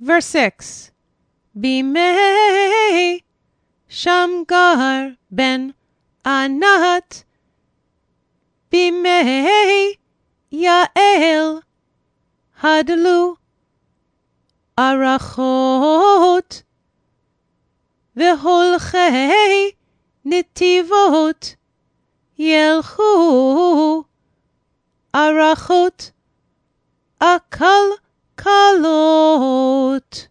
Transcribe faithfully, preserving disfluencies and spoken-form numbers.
Verse six. Bimei Shamgar ben Anat, Bimei Yael Hadlu Arachot, V'holchei Netivot Yelchu Arachot Akal Kalot.